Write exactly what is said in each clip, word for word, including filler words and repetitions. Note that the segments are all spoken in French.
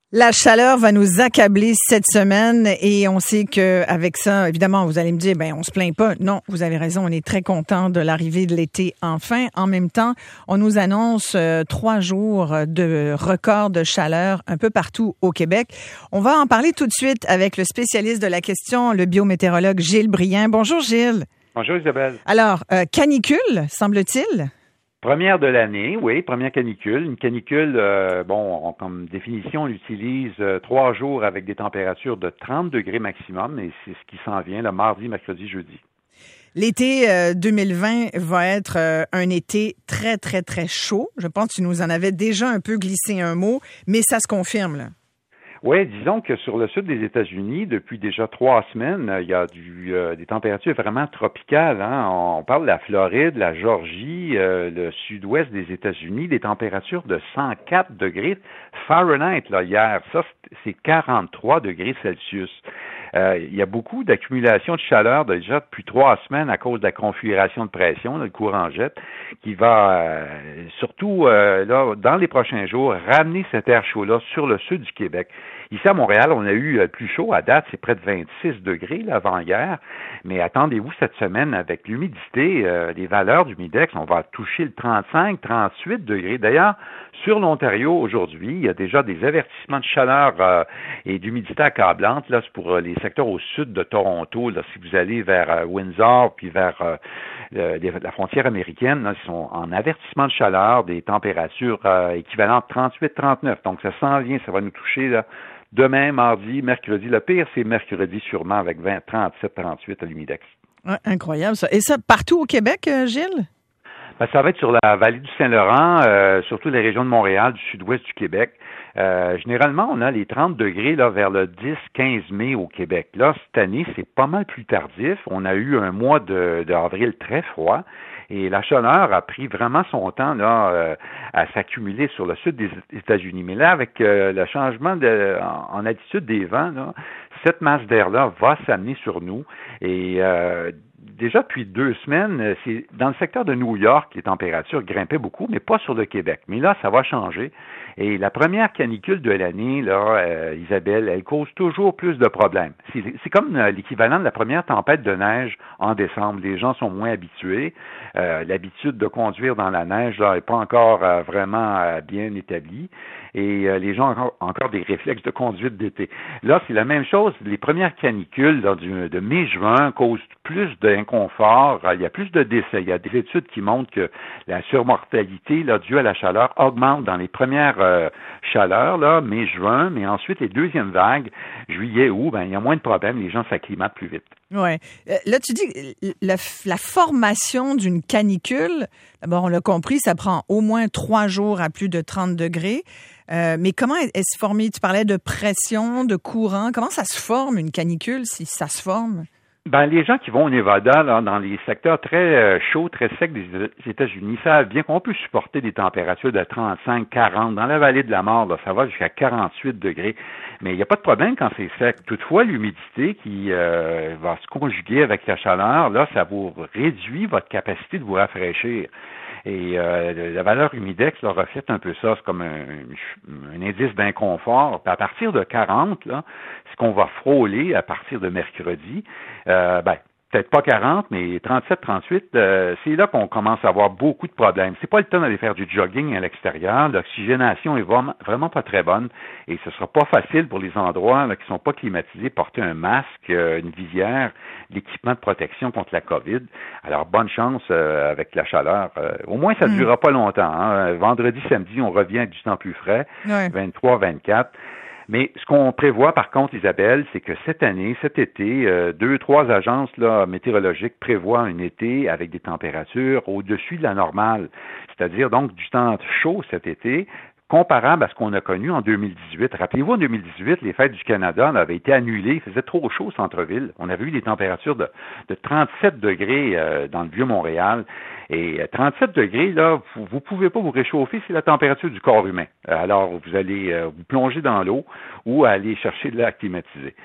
La chaleur va nous accabler cette semaine et on sait qu'avec ça, évidemment, vous allez me dire, ben on se plaint pas. Non, vous avez raison, on est très content de l'arrivée de l'été enfin. En même temps, on nous annonce euh, trois jours de record de chaleur un peu partout au Québec. On va en parler tout de suite avec le spécialiste de la question, le biométéorologue Gilles Brien. Bonjour Gilles. Bonjour Isabelle. Alors, euh, canicule, semble-t-il? Première de l'année, oui, première canicule. Une canicule, euh, bon, on, comme définition, on utilise euh, trois jours avec des températures de trente degrés maximum, et c'est ce qui s'en vient le mardi, mercredi, jeudi. L'été euh, deux mille vingt va être euh, un été très, très, très chaud. Je pense que tu nous en avais déjà un peu glissé un mot, mais ça se confirme, là. Oui, disons que sur le sud des États-Unis, depuis déjà trois semaines, il y a du, euh, des températures vraiment tropicales. Hein? On parle de la Floride, la Géorgie, euh, le sud-ouest des États-Unis, des températures de cent quatre degrés Fahrenheit là, hier. Ça, c'est quarante-trois degrés Celsius. Euh, il y a beaucoup d'accumulation de chaleur déjà depuis trois semaines à cause de la configuration de pression, là, le courant jet, qui va euh, surtout euh, là dans les prochains jours ramener cet air chaud-là sur le sud du Québec. Ici à Montréal, on a eu le plus chaud à date, c'est près de vingt-six degrés là, avant-hier, mais attendez-vous cette semaine avec l'humidité, euh, les valeurs d'humidex, on va toucher le trente-cinq, trente-huit degrés. D'ailleurs, sur l'Ontario aujourd'hui, il y a déjà des avertissements de chaleur euh, et d'humidité accablante, là, c'est pour euh, les secteurs au sud de Toronto, là, si vous allez vers euh, Windsor, puis vers euh, euh, la frontière américaine, là, ils sont en avertissement de chaleur, des températures euh, équivalentes trente-huit trente-neuf. Donc, ça s'en vient, ça va nous toucher là, demain, mardi, mercredi. Le pire, c'est mercredi sûrement avec vingt, trente-sept, trente-huit à l'humidex. Ouais, incroyable ça. Et ça, partout au Québec, euh, Gilles? Ben, ça va être sur la vallée du Saint-Laurent, euh, surtout les régions de Montréal, du sud-ouest du Québec. Euh, généralement, on a les trente degrés là vers le dix quinze mai au Québec. Là, cette année, c'est pas mal plus tardif. On a eu un mois de, d'avril très froid. Et la chaleur a pris vraiment son temps là euh, à s'accumuler sur le sud des États-Unis. Mais là, avec euh, le changement de, en, en attitude des vents, là, cette masse d'air-là va s'amener sur nous. Et euh, déjà depuis deux semaines, c'est dans le secteur de New York, les températures grimpaient beaucoup, mais pas sur le Québec. Mais là, ça va changer. Et la première canicule de l'année, là, euh, Isabelle, elle cause toujours plus de problèmes. C'est, c'est comme l'équivalent de la première tempête de neige en décembre. Les gens sont moins habitués. Euh, l'habitude de conduire dans la neige là n'est pas encore euh, vraiment euh, bien établie. Et euh, les gens ont encore, encore des réflexes de conduite d'été. Là, c'est la même chose. Les premières canicules là, du, de mai-juin causent plus d'inconfort. Il y a plus de décès. Il y a des études qui montrent que la surmortalité là, due à la chaleur augmente dans les premières euh, chaleurs, là, mai-juin, mais ensuite les deuxièmes vagues, juillet-août, ben, il y a moins de problèmes. Les gens s'acclimatent plus vite. Ouais. Euh, là, tu dis la, la formation d'une canicule, d'abord, on l'a compris, ça prend au moins trois jours à plus de trente degrés. Euh, mais comment est-elle se formée? Tu parlais de pression, de courant. Comment ça se forme, une canicule, si ça se forme? Ben, les gens qui vont au Nevada, là, dans les secteurs très euh, chauds, très secs des États-Unis, savent bien qu'on peut supporter des températures de trente-cinq, quarante. Dans la vallée de la mort, là, ça va jusqu'à quarante-huit degrés. Mais il n'y a pas de problème quand c'est sec. Toutefois, l'humidité qui euh, va se conjuguer avec la chaleur, là, ça vous réduit votre capacité de vous rafraîchir. Et euh, la valeur humidex là, reflète un peu ça, c'est comme un, un indice d'inconfort. Puis à partir de quarante, là, ce qu'on va frôler à partir de mercredi, euh, ben, peut-être pas quarante, mais trente-sept, trente-huit, euh, c'est là qu'on commence à avoir beaucoup de problèmes. C'est pas le temps d'aller faire du jogging à l'extérieur. L'oxygénation est vraiment, vraiment pas très bonne et ce sera pas facile pour les endroits là, qui sont pas climatisés, porter un masque, euh, une visière, l'équipement de protection contre la COVID. Alors, bonne chance euh, avec la chaleur. Euh, au moins, ça ne durera pas longtemps. Hein. Vendredi, samedi, on revient avec du temps plus frais, ouais. vingt-trois, vingt-quatre. Mais ce qu'on prévoit, par contre, Isabelle, c'est que cette année, cet été, euh, deux, trois agences là, météorologiques prévoient un été avec des températures au-dessus de la normale. C'est-à-dire donc du temps chaud cet été, comparable à ce qu'on a connu en deux mille dix-huit. Rappelez-vous, en deux mille dix-huit, les fêtes du Canada là, avaient été annulées. Il faisait trop chaud au centre-ville. On avait eu des températures de, de trente-sept degrés euh, dans le Vieux-Montréal. Et trente-sept degrés, là, vous ne pouvez pas vous réchauffer, c'est la température du corps humain. Alors, vous allez euh, vous plonger dans l'eau ou aller chercher de l'air climatisé.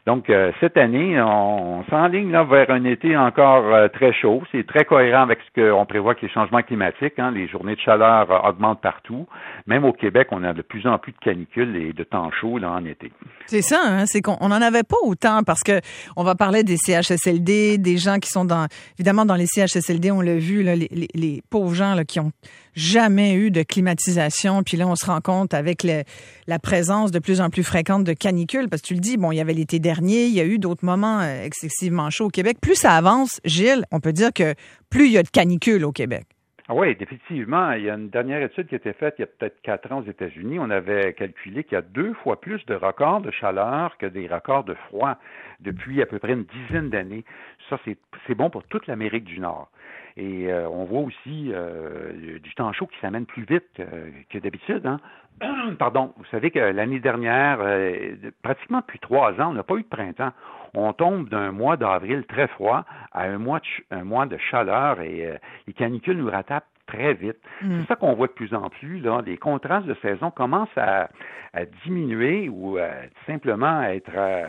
Donc, euh, cette année, on, on s'enligne là, vers un été encore euh, très chaud. C'est très cohérent avec ce qu'on prévoit que les changements climatiques. Hein, les journées de chaleur euh, augmentent partout. Même au Québec, on a de plus en plus de canicules et de temps chauds là, en été. C'est ça, hein, c'est qu'on on en avait pas autant parce que on va parler des C H S L D, des gens qui sont dans, évidemment dans les C H S L D, on l'a vu, là, les, les, les pauvres gens là, qui ont jamais eu de climatisation. Puis là, on se rend compte avec le, la présence de plus en plus fréquente de canicules, parce que tu le dis, bon, il y avait l'été dernier, il y a eu d'autres moments excessivement chauds au Québec. Plus ça avance, Gilles, on peut dire que plus il y a de canicules au Québec. Ah oui, effectivement. Il y a une dernière étude qui a été faite il y a peut-être quatre ans aux États-Unis. On avait calculé qu'il y a deux fois plus de records de chaleur que des records de froid depuis à peu près une dizaine d'années. Ça, c'est, c'est bon pour toute l'Amérique du Nord. Et euh, on voit aussi euh, du temps chaud qui s'amène plus vite que, que d'habitude. Hein? Pardon, vous savez que l'année dernière, euh, pratiquement depuis trois ans, on n'a pas eu de printemps. On tombe d'un mois d'avril très froid à un mois de, ch- un mois de chaleur et euh, les canicules nous rattrapent très vite. Mm. C'est ça qu'on voit de plus en plus. Là, les contrastes de saison commencent à, à diminuer ou à, simplement à être... À,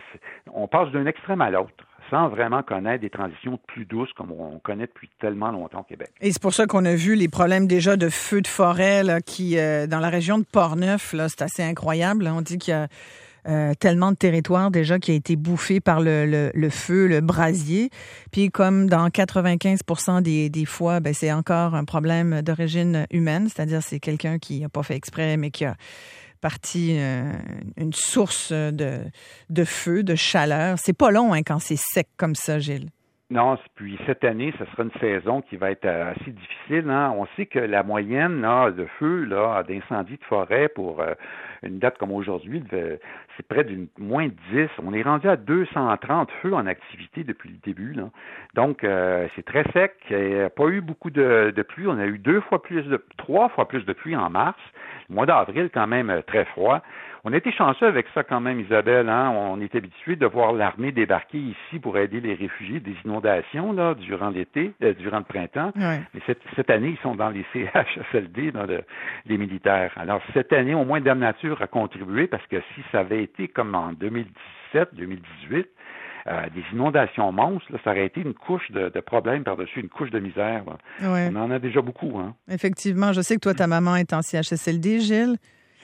on passe d'un extrême à l'autre, sans vraiment connaître des transitions plus douces comme on connaît depuis tellement longtemps au Québec. Et c'est pour ça qu'on a vu les problèmes déjà de feux de forêt là, qui, euh, dans la région de Portneuf, là, c'est assez incroyable. Là. On dit qu'il y a euh, tellement de territoire déjà qui a été bouffé par le, le, le feu, le brasier. Puis comme dans quatre-vingt-quinze pour cent des, des fois, ben, c'est encore un problème d'origine humaine, c'est-à-dire c'est quelqu'un qui n'a pas fait exprès, mais qui a parti euh, une source de, de feu, de chaleur. C'est pas long hein, quand c'est sec comme ça, Gilles. Non, puis cette année, ce sera une saison qui va être assez difficile. Hein. On sait que la moyenne là, de feu, là, d'incendie de forêt pour euh, une date comme aujourd'hui, c'est près d'une moins de dix. On est rendu à deux cent trente feux en activité depuis le début. Là. Donc, euh, c'est très sec. Il n'y a pas eu beaucoup de, de pluie. On a eu deux fois plus de, trois fois plus de pluie en mars. Le mois d'avril, quand même, très froid. On a été chanceux avec ça quand même, Isabelle. Hein? On est habitué de voir l'armée débarquer ici pour aider les réfugiés des inondations là, durant l'été, euh, durant le printemps. Ouais. Mais cette, cette année, ils sont dans les C H S L D, dans le, les militaires. Alors, cette année, au moins, Dame Nature a contribué parce que si ça avait été comme en deux mille dix-sept, deux mille dix-huit, Euh, des inondations monstres, là, ça aurait été une couche de, de problèmes par-dessus une couche de misère. Ouais. On en a déjà beaucoup. Hein. Effectivement. Je sais que toi, ta maman est en C H S L D, Gilles.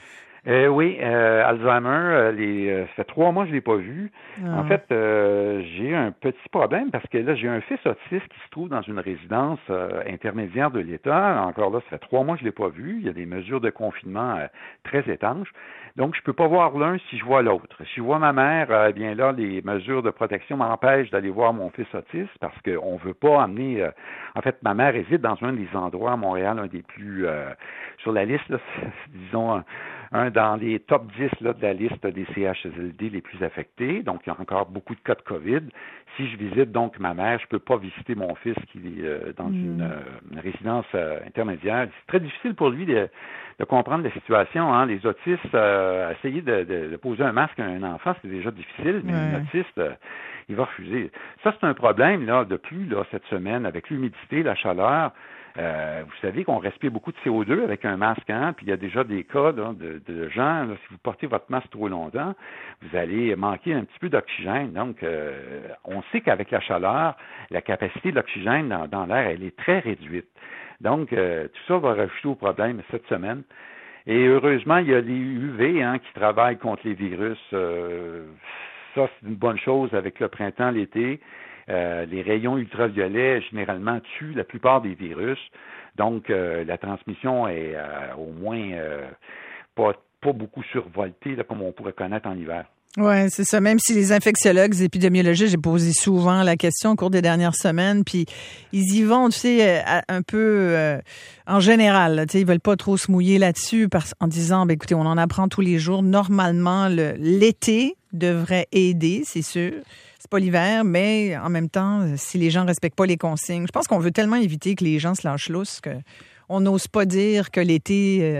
Euh, oui, euh, Alzheimer, euh, les, euh, ça fait trois mois que je ne l'ai pas vu. Ah. En fait, euh, j'ai un petit problème parce que là, j'ai un fils autiste qui se trouve dans une résidence euh, intermédiaire de l'État. Encore là, ça fait trois mois que je ne l'ai pas vu. Il y a des mesures de confinement euh, très étanches. Donc, je ne peux pas voir l'un si je vois l'autre. Si je vois ma mère, euh, eh bien là, les mesures de protection m'empêchent d'aller voir mon fils autiste parce qu'on ne veut pas amener... Euh, en fait, ma mère réside dans un des endroits à Montréal, un des plus... Euh, sur la liste, là, disons... Un, un dans les top dix là, de la liste des C H S L D les plus affectés. Donc, il y a encore beaucoup de cas de COVID. Si je visite donc ma mère, je ne peux pas visiter mon fils qui est euh, dans mmh. une, euh, une résidence euh, intermédiaire. C'est très difficile pour lui de, de comprendre la situation. Hein. Les autistes, euh, essayer de, de, de poser un masque à un enfant, c'est déjà difficile, mais ouais. un autiste, euh, il va refuser. Ça, c'est un problème là, de plus là, cette semaine avec l'humidité, la chaleur. Euh, vous savez qu'on respire beaucoup de C O deux avec un masque, hein, puis il y a déjà des cas là, de, de gens, là, si vous portez votre masque trop longtemps, vous allez manquer un petit peu d'oxygène. Donc, euh, on sait qu'avec la chaleur, la capacité de l'oxygène dans, dans l'air, elle est très réduite. Donc, euh, tout ça va rajouter au problème cette semaine. Et heureusement, il y a les U V hein, qui travaillent contre les virus. Euh, ça, c'est une bonne chose avec le printemps, l'été. Euh, les rayons ultraviolets, généralement, tuent la plupart des virus. Donc, euh, la transmission est euh, au moins euh, pas, pas beaucoup survoltée, là, comme on pourrait connaître en hiver. Oui, c'est ça. Même si les infectiologues, les épidémiologistes, j'ai posé souvent la question au cours des dernières semaines, puis ils y vont, tu sais, un peu euh, en général. Là, tu sais, ils veulent pas trop se mouiller là-dessus parce, en disant, ben, écoutez, on en apprend tous les jours. Normalement, le, l'été devrait aider, c'est sûr. C'est pas l'hiver, mais en même temps, si les gens respectent pas les consignes, je pense qu'on veut tellement éviter que les gens se lâchent lousse qu'on n'ose pas dire que l'été, euh,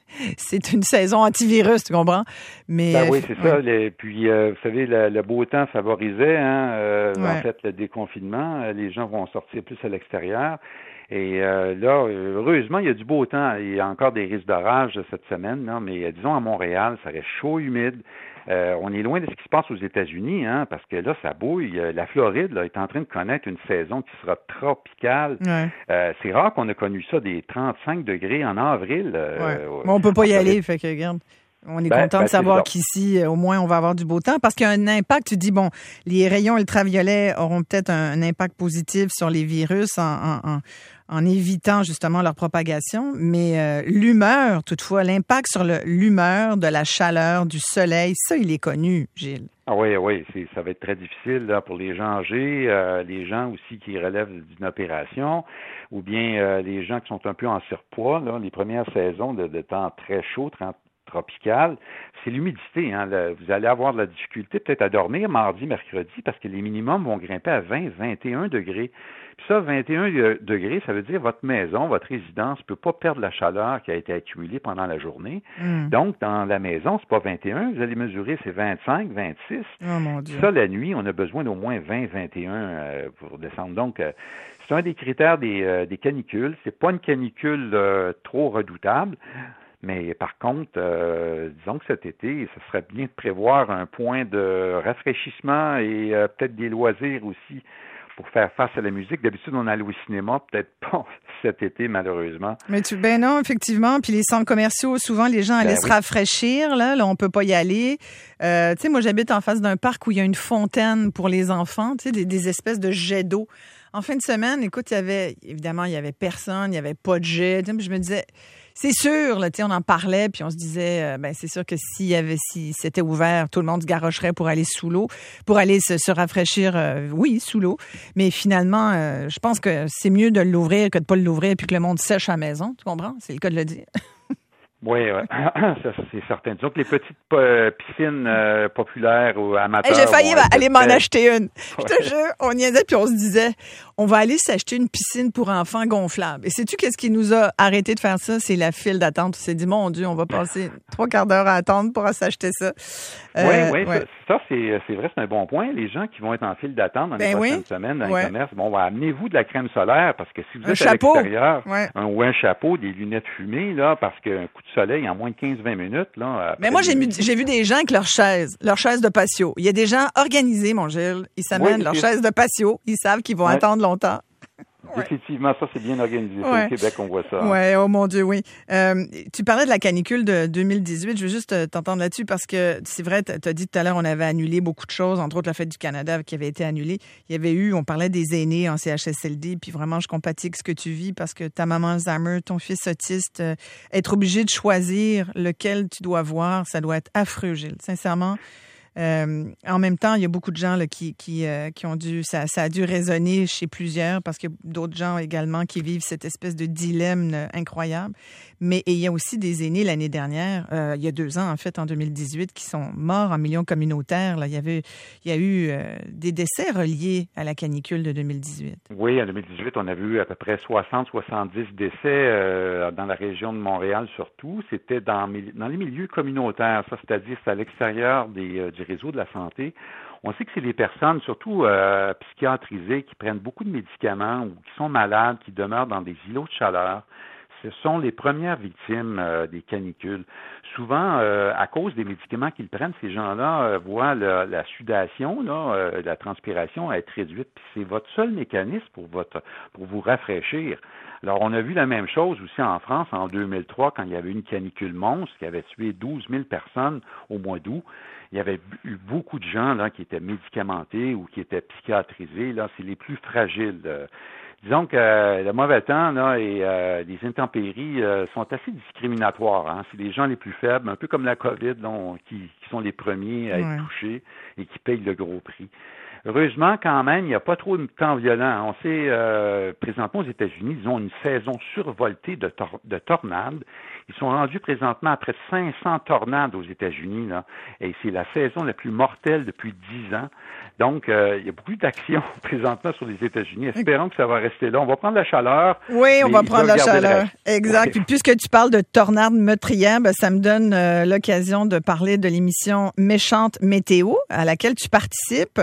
c'est une saison antivirus, tu comprends? Mais ben oui, c'est ouais. ça. Les, puis, euh, vous savez, le, le beau temps favorisait, hein, euh, ouais. en fait, le déconfinement. Les gens vont sortir plus à l'extérieur. Et euh, là, heureusement, il y a du beau temps. Il y a encore des risques d'orage cette semaine, là, mais disons à Montréal, ça reste chaud, humide. Euh, on est loin de ce qui se passe aux États-Unis, hein, parce que là, ça bouille. La Floride là, est en train de connaître une saison qui sera tropicale. Ouais. Euh, c'est rare qu'on a connu ça, des trente-cinq degrés en avril. Euh, ouais. Mais on peut pas y Floride. aller, fait que regarde. On est ben, content ben, de savoir qu'ici, au moins, on va avoir du beau temps parce qu'il y a un impact. Tu dis, bon, les rayons ultraviolets auront peut-être un, un impact positif sur les virus en, en, en, en évitant justement leur propagation, mais euh, l'humeur, toutefois, l'impact sur le, l'humeur de la chaleur, du soleil, ça, il est connu, Gilles. Ah oui, oui, c'est, ça va être très difficile là, pour les gens âgés, euh, les gens aussi qui relèvent d'une opération, ou bien euh, les gens qui sont un peu en surpoids. Là, les premières saisons de, de temps très chaud, très tropicale, c'est l'humidité. Hein. Le, vous allez avoir de la difficulté peut-être à dormir mardi, mercredi, parce que les minimums vont grimper à vingt, vingt et un degrés. Puis ça, vingt et un degrés, ça veut dire votre maison, votre résidence ne peut pas perdre la chaleur qui a été accumulée pendant la journée. Mm. Donc, dans la maison, c'est pas vingt et un, vous allez mesurer, c'est vingt-cinq, vingt-six. Oh mon Dieu. Ça, la nuit, on a besoin d'au moins vingt, vingt et un euh, pour descendre. Donc, euh, c'est un des critères des, euh, des canicules. C'est pas une canicule euh, trop redoutable. Mais par contre, euh, disons que cet été, ce serait bien de prévoir un point de rafraîchissement et euh, peut-être des loisirs aussi pour faire face à la musique. D'habitude, on allait au cinéma, peut-être pas cet été, malheureusement. Mais tu, ben non, effectivement. Puis les centres commerciaux, souvent, les gens allaient ben se oui. rafraîchir. Là, là, on peut pas y aller. Euh, tu sais, moi, j'habite en face d'un parc où il y a une fontaine pour les enfants, tu sais, des, des espèces de jets d'eau. En fin de semaine, écoute, il y avait, évidemment, il y avait personne, il y avait pas de jet. Tu sais, je me disais... C'est sûr, là, tu sais, on en parlait, puis on se disait, euh, ben c'est sûr que s'il y avait, si c'était ouvert, tout le monde se garocherait pour aller sous l'eau, pour aller se, se rafraîchir, euh, oui, sous l'eau. Mais finalement, euh, je pense que c'est mieux de l'ouvrir que de pas l'ouvrir, puis que le monde sèche à la maison. Tu comprends? C'est le cas de le dire. Oui, ouais. ça, c'est certain. Disons que les petites euh, piscines euh, populaires ou amateurs... Hey, j'ai failli aller m'en fait... acheter une. Je te jure, on y allait, puis on se disait, on va aller s'acheter une piscine pour enfants gonflable. Et sais-tu qu'est-ce qui nous a arrêté de faire ça? C'est la file d'attente. On s'est dit, mon Dieu, on va passer trois quarts d'heure à attendre pour s'acheter ça. Euh, oui, oui, ouais. ça, ça c'est, c'est vrai, c'est un bon point. Les gens qui vont être en file d'attente dans les ben prochaines oui. semaines dans ouais. les commerces, bon, ben, amenez-vous de la crème solaire parce que si vous un êtes chapeau. à l'extérieur, ouais. un, ou un chapeau, des lunettes fumées, là, parce qu'un coup de soleil en moins de quinze vingt minutes, là. Mais moi, j'ai, mis, j'ai vu des gens avec leurs chaises, leurs chaises de patio. Il y a des gens organisés, mon Gilles. Ils s'amènent oui, leurs chaises de patio. Ils savent qu'ils vont ouais. attendre longtemps. Ouais. Effectivement, ça, c'est bien organisé. Ouais. Au Québec, on voit ça. Oui, hein. Oh mon Dieu, oui. Euh, tu parlais de la canicule de deux mille dix-huit. Je veux juste t'entendre là-dessus parce que c'est vrai, tu as dit tout à l'heure, on avait annulé beaucoup de choses, entre autres la Fête du Canada qui avait été annulée. Il y avait eu, on parlait des aînés en C H S L D, puis vraiment, je compatis avec ce que tu vis parce que ta maman Alzheimer, ton fils autiste, euh, être obligé de choisir lequel tu dois voir, ça doit être affreux, Gilles. Sincèrement. Euh, en même temps, il y a beaucoup de gens là, qui, qui, euh, qui ont dû, ça, ça a dû résonner chez plusieurs parce qu'il y a d'autres gens également qui vivent cette espèce de dilemme là, incroyable. Mais et il y a aussi des aînés l'année dernière, euh, il y a deux ans en fait, en deux mille dix-huit, qui sont morts en millions communautaires. Là. Il y avait, il y a eu euh, des décès reliés à la canicule de deux mille dix-huit. Oui, en deux mille dix-huit, on a vu à peu près soixante à soixante-dix décès euh, dans la région de Montréal surtout. C'était dans, dans les milieux communautaires, ça, c'est-à-dire c'est à l'extérieur des, euh, du réseau de la santé. On sait que c'est des personnes, surtout euh, psychiatrisées, qui prennent beaucoup de médicaments ou qui sont malades, qui demeurent dans des îlots de chaleur. Ce sont les premières victimes euh, des canicules. Souvent, euh, à cause des médicaments qu'ils prennent, ces gens-là euh, voient le, la sudation, là, euh, la transpiration être réduite. Puis c'est votre seul mécanisme pour votre pour vous rafraîchir. Alors, on a vu la même chose aussi en France en deux mille trois, quand il y avait une canicule monstre qui avait tué douze mille personnes au mois d'août. Il y avait eu beaucoup de gens là qui étaient médicamentés ou qui étaient psychiatrisés. Là, c'est les plus fragiles. Euh, Disons que euh, le mauvais temps là, et euh, les intempéries euh, sont assez discriminatoires. Hein. C'est les gens les plus faibles, un peu comme la COVID, là, on, qui, qui sont les premiers à être ouais. touchés et qui payent le gros prix. Heureusement, quand même, il n'y a pas trop de temps violent. On sait, euh, présentement aux États-Unis, ils ont une saison survoltée de, tor- de tornades. Ils sont rendus présentement à près de cinq cents tornades aux États-Unis, là, et c'est la saison la plus mortelle depuis dix ans. Donc, euh, il y a beaucoup d'actions présentement sur les États-Unis. Espérons que ça va rester là. On va prendre la chaleur. Oui, on va prendre la chaleur. Exact. Ouais. Puis, puisque tu parles de tornades meurtrières, ben, ça me donne euh, l'occasion de parler de l'émission Méchante Météo, à laquelle tu participes,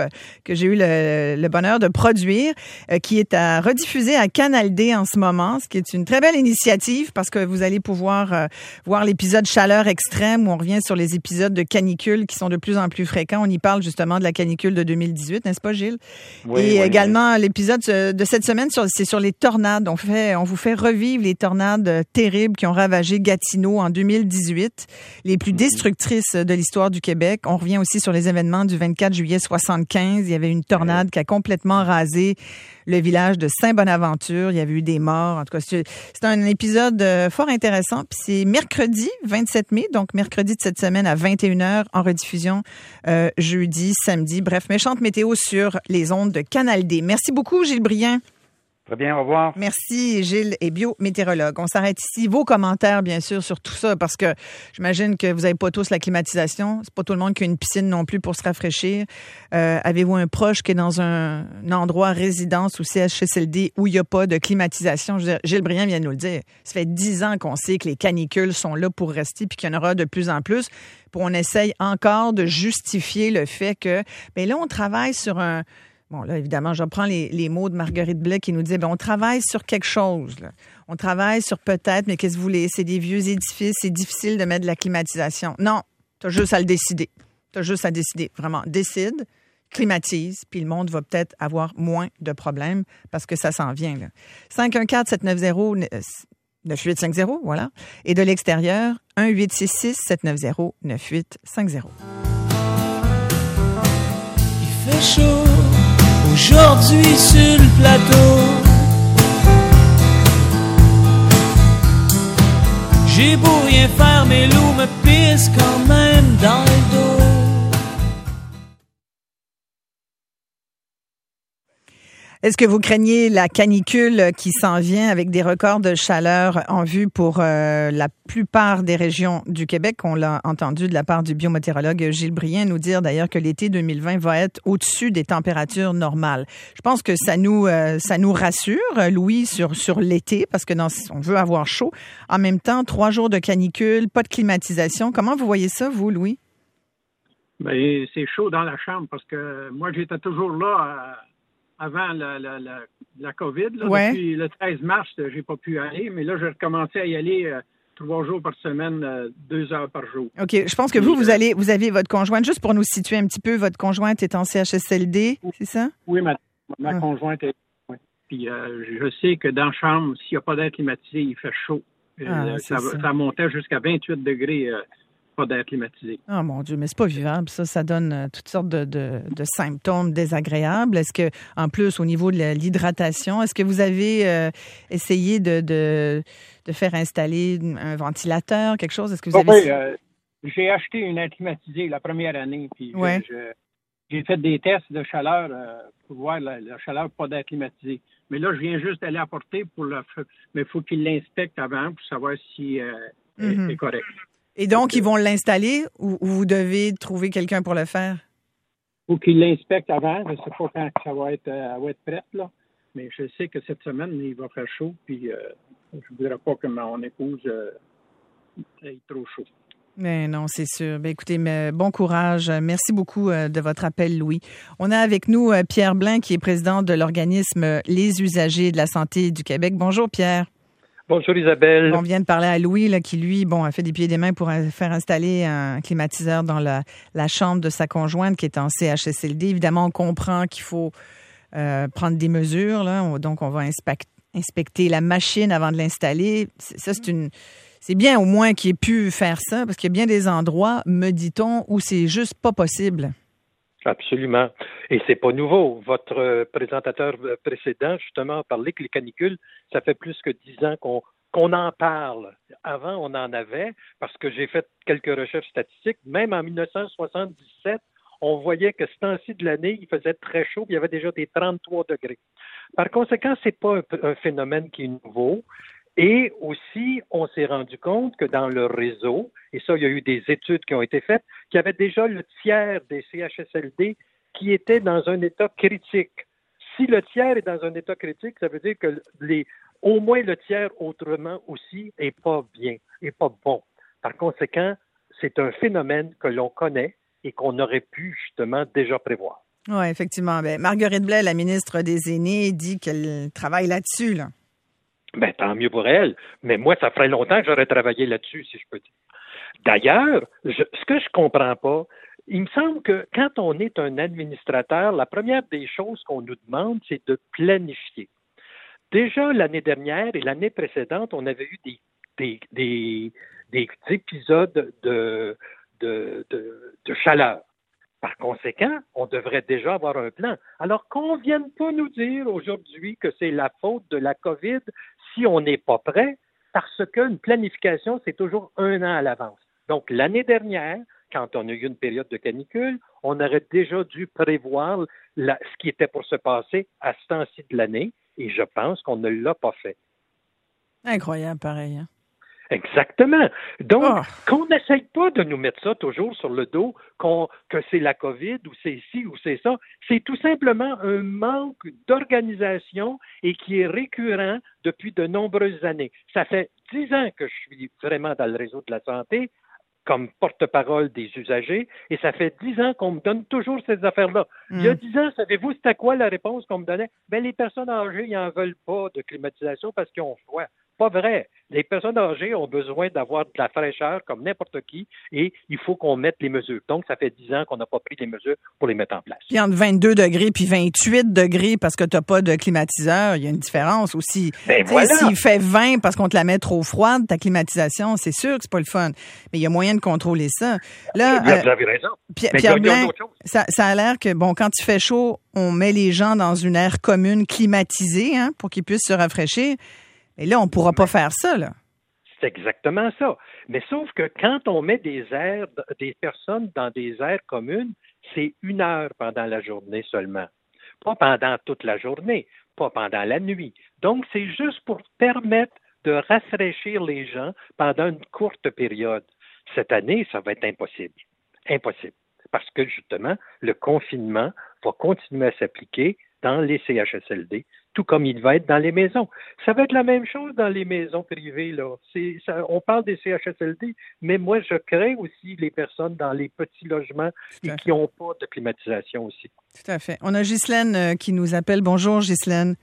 que j'ai eu le, le bonheur de produire, euh, qui est à rediffuser à Canal D en ce moment, ce qui est une très belle initiative parce que vous allez pouvoir euh, voir l'épisode Chaleur extrême où on revient sur les épisodes de canicule qui sont de plus en plus fréquents. On y parle justement de la canicule de deux mille dix-huit, n'est-ce pas, Gilles? Oui, Et oui, également, oui. L'épisode de cette semaine, sur, c'est sur les tornades. On fait, on vous fait revivre les tornades terribles qui ont ravagé Gatineau en deux mille dix-huit, les plus destructrices de l'histoire du Québec. On revient aussi sur les événements du vingt-quatre juillet soixante-quinze. Il y avait une tornade qui a complètement rasé le village de Saint-Bonaventure. Il y avait eu des morts. En tout cas, c'est, c'est un épisode fort intéressant. Puis c'est mercredi vingt-sept mai, donc mercredi de cette semaine à vingt et une heures en rediffusion euh, jeudi, samedi. Bref, méchante météo sur les ondes de Canal D. Merci beaucoup, Gilles Brien. Très bien, au revoir. Merci, Gilles est biométéorologue. On s'arrête ici. Vos commentaires, bien sûr, sur tout ça, parce que j'imagine que vous n'avez pas tous la climatisation. C'est pas tout le monde qui a une piscine non plus pour se rafraîchir. Euh, avez-vous un proche qui est dans un, un endroit résidence ou C H S L D où il n'y a pas de climatisation? Je veux dire, Gilles Brien vient de nous le dire. Ça fait dix ans qu'on sait que les canicules sont là pour rester puis qu'il y en aura de plus en plus. Puis on essaye encore de justifier le fait que, bien là, on travaille sur un... Bon, là, évidemment, je reprends les, les mots de Marguerite Blais qui nous dit, ben, on travaille sur quelque chose, là. On travaille sur peut-être, mais qu'est-ce que vous voulez? C'est des vieux édifices, c'est difficile de mettre de la climatisation. Non, t'as juste à le décider. T'as juste à décider. Vraiment, décide, climatise, puis le monde va peut-être avoir moins de problèmes parce que ça s'en vient, là. cinq un quatre sept neuf zéro neuf huit cinq zéro, voilà. Et de l'extérieur, un huit six six sept neuf zéro neuf huit cinq zéro. Il fait chaud aujourd'hui sur le plateau. J'ai beau rien faire, mes loups me pissent quand même dans le dos. Est-ce que vous craignez la canicule qui s'en vient avec des records de chaleur en vue pour euh, la plupart des régions du Québec? On l'a entendu de la part du biométéorologue Gilles Brien nous dire d'ailleurs que l'été deux mille vingt va être au-dessus des températures normales. Je pense que ça nous euh, ça nous rassure, Louis, sur sur l'été parce que dans, on veut avoir chaud. En même temps, trois jours de canicule, pas de climatisation. Comment vous voyez ça, vous, Louis? Bien, c'est chaud dans la chambre parce que moi, j'étais toujours là à... avant la, la, la, la COVID. Là, ouais. Depuis le treize mars, j'ai pas pu aller, mais là, j'ai recommencé à y aller euh, trois jours par semaine, euh, deux heures par jour. OK. Je pense que vous, vous allez, vous avez votre conjointe, juste pour nous situer un petit peu, votre conjointe est en C H S L D, c'est ça? Oui, ma, ma ah. conjointe est... Oui. Puis euh, je sais que dans la chambre, s'il n'y a pas d'air climatisé, il fait chaud. Ah, euh, ça, ça. ça montait jusqu'à vingt-huit degrés. Euh, pas d'air climatisé. Oh mon Dieu, mais c'est pas vivable. Ça, ça donne euh, toutes sortes de, de, de symptômes désagréables. Est-ce que, en plus, au niveau de la, l'hydratation, est-ce que vous avez euh, essayé de, de, de faire installer un ventilateur, quelque chose? Est-ce que vous oh, avez... Oui, euh, j'ai acheté une air climatisée la première année, puis ouais. je, je, j'ai fait des tests de chaleur euh, pour voir la, la chaleur pas d'air climatisé. Mais là, je viens juste d'aller apporter pour le... Mais il faut qu'il l'inspecte avant pour savoir si euh, mm-hmm. c'est correct. Et donc, ils vont l'installer ou, ou vous devez trouver quelqu'un pour le faire? Il faut qu'ils l'inspectent avant. Je ne sais pas quand ça va être, euh, va être prête, là. Mais je sais que cette semaine, il va faire chaud. Puis, euh, je ne voudrais pas que mon épouse euh, ait trop chaud. Mais non, c'est sûr. Bien, écoutez, mais bon courage. Merci beaucoup euh, de votre appel, Louis. On a avec nous euh, Pierre Blain, qui est président de l'organisme Les Usagers de la Santé du Québec. Bonjour, Pierre. Bonjour Isabelle. On vient de parler à Louis là, qui, lui, bon, a fait des pieds et des mains pour faire installer un climatiseur dans la, la chambre de sa conjointe qui est en C H S L D. Évidemment, on comprend qu'il faut euh, prendre des mesures. Là. On, donc, on va inspecter, inspecter la machine avant de l'installer. C'est, ça, c'est une... C'est bien au moins qu'il ait pu faire ça parce qu'il y a bien des endroits, me dit-on, où c'est juste pas possible. Absolument. Et c'est pas nouveau. Votre présentateur précédent, justement, a parlé que les canicules, ça fait plus que dix ans qu'on, qu'on en parle. Avant, on en avait, parce que j'ai fait quelques recherches statistiques. Même en dix-neuf cent soixante-dix-sept, on voyait que ce temps-ci de l'année, il faisait très chaud, puis il y avait déjà des trente-trois degrés. Par conséquent, c'est pas un, un phénomène qui est nouveau. Et aussi, on s'est rendu compte que dans le réseau, et ça, il y a eu des études qui ont été faites, qu'il y avait déjà le tiers des C H S L D qui étaient dans un état critique. Si le tiers est dans un état critique, ça veut dire que les, au moins le tiers autrement aussi est pas bien, est pas bon. Par conséquent, c'est un phénomène que l'on connaît et qu'on aurait pu justement déjà prévoir. Oui, effectivement. Ben, Marguerite Blais, la ministre des Aînés, dit qu'elle travaille là-dessus, là. Ben, tant mieux pour elle. Mais moi, ça ferait longtemps que j'aurais travaillé là-dessus, si je peux dire. D'ailleurs, je, ce que je comprends pas, il me semble que quand on est un administrateur, la première des choses qu'on nous demande, c'est de planifier. Déjà, l'année dernière et l'année précédente, on avait eu des, des, des, des épisodes de, de, de, de chaleur. Par conséquent, on devrait déjà avoir un plan. Alors qu'on ne vienne pas nous dire aujourd'hui que c'est la faute de la COVID si on n'est pas prêt, parce qu'une planification, c'est toujours un an à l'avance. Donc, l'année dernière, quand on a eu une période de canicule, on aurait déjà dû prévoir la, ce qui était pour se passer à ce temps-ci de l'année, et je pense qu'on ne l'a pas fait. Incroyable, pareil. Hein? Exactement. Donc, oh. qu'on n'essaye pas de nous mettre ça toujours sur le dos, qu'on, que c'est la COVID ou c'est ci ou c'est ça. C'est tout simplement un manque d'organisation et qui est récurrent depuis de nombreuses années. Ça fait dix ans que je suis vraiment dans le réseau de la santé comme porte-parole des usagers, et ça fait dix ans qu'on me donne toujours ces affaires-là. Mm. Il y a dix ans, savez-vous, c'était quoi la réponse qu'on me donnait? Ben, les personnes âgées, ils n'en veulent pas de climatisation parce qu'ils ont froid. Pas vrai. Les personnes âgées ont besoin d'avoir de la fraîcheur comme n'importe qui et il faut qu'on mette les mesures. Donc, ça fait dix ans qu'on n'a pas pris les mesures pour les mettre en place. Puis entre vingt-deux degrés puis vingt-huit degrés parce que tu n'as pas de climatiseur, il y a une différence aussi. Ben voilà. S'il fait vingt parce qu'on te la met trop froide, ta climatisation, c'est sûr que c'est pas le fun. Mais il y a moyen de contrôler ça. Là, Là vous avez raison. Pierre, Pierre Blain, ça, ça a l'air que, bon, quand il fait chaud, on met les gens dans une aire commune climatisée hein, pour qu'ils puissent se rafraîchir. Et là, on ne pourra pas faire ça, là. C'est exactement ça. Mais sauf que quand on met des aires, des personnes dans des aires communes, c'est une heure pendant la journée seulement. Pas pendant toute la journée, pas pendant la nuit. Donc, c'est juste pour permettre de rafraîchir les gens pendant une courte période. Cette année, ça va être impossible. Impossible. Parce que, justement, le confinement va continuer à s'appliquer dans les C H S L D, tout comme il va être dans les maisons. Ça va être la même chose dans les maisons privées, là. C'est, ça, on parle des C H S L D, mais moi, je crains aussi les personnes dans les petits logements et qui n'ont pas de climatisation aussi. Tout à fait. On a Ghislaine euh, qui nous appelle. Bonjour, Ghislaine.